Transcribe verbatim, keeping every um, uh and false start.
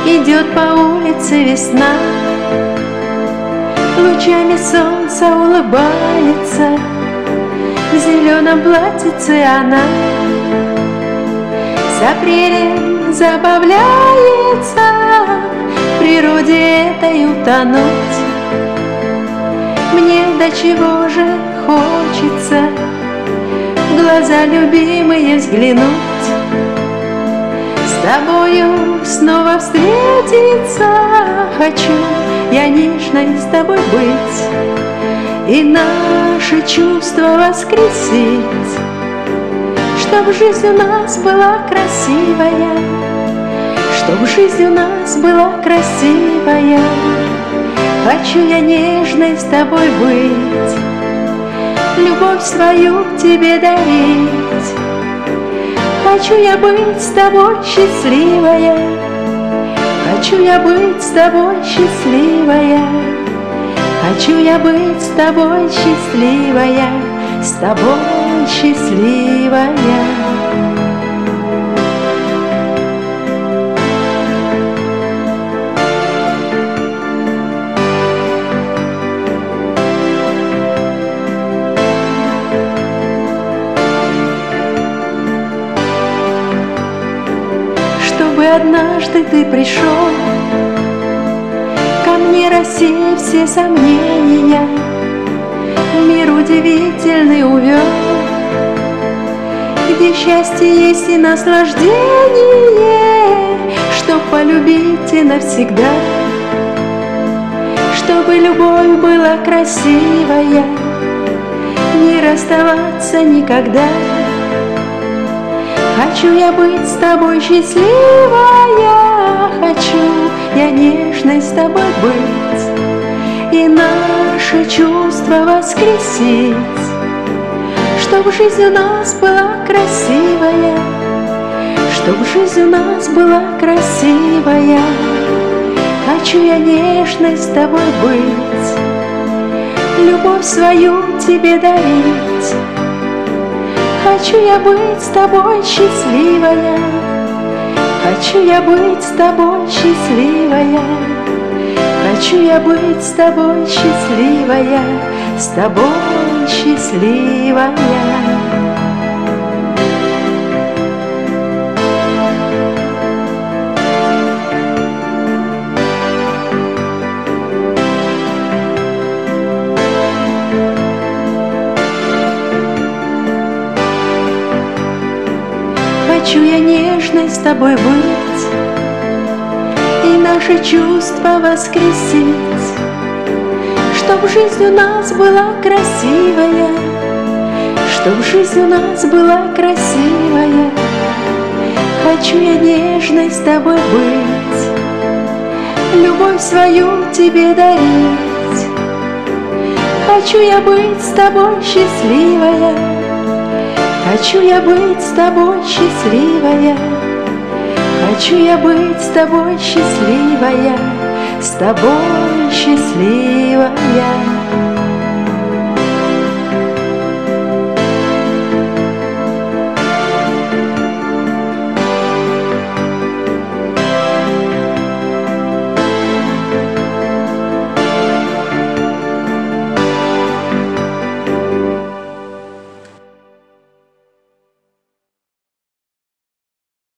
Идет по улице весна, лучами солнца улыбается. В зеленом платьице она с апрелем забавляется. В природе этой утонуть мне до чего же хочется в глаза любимые взглянуть, с тобою снова встретиться. Хочу я нежной с тобой быть и наши чувства воскресить, чтоб жизнь у нас была красивая, чтоб жизнь у нас была красивая. Хочу я нежной с тобой быть, любовь свою тебе дарить. Хочу я быть с тобой счастливая, хочу я быть с тобой счастливая. Хочу я быть с тобой счастливая, с тобой счастливая. Чтобы однажды ты пришел, ко мне рассеяв все сомнения, мир удивительный увел, где счастье есть и наслаждение, чтоб полюбить и навсегда, чтобы любовь была красивая, не расставаться никогда. Хочу я быть с тобой счастливая, хочу я нежной с тобой быть и наши чувства воскресить, чтоб жизнь у нас была красивая, чтоб жизнь у нас была красивая. Хочу я нежной с тобой быть, любовь свою тебе дарить. Хочу я быть с тобой счастливая, хочу я быть с тобой счастливая. Хочу я быть с тобой счастливая, с тобой счастливая. Хочу я нежной с тобой быть и наши чувства воскресить, чтоб жизнь у нас была красивая, чтоб жизнь у нас была красивая. Хочу я нежной с тобой быть, любовь свою тебе дарить. Хочу я быть с тобой счастливая, хочу я быть с тобой счастливая. Хочу я быть с тобой счастливая, с тобой счастливая.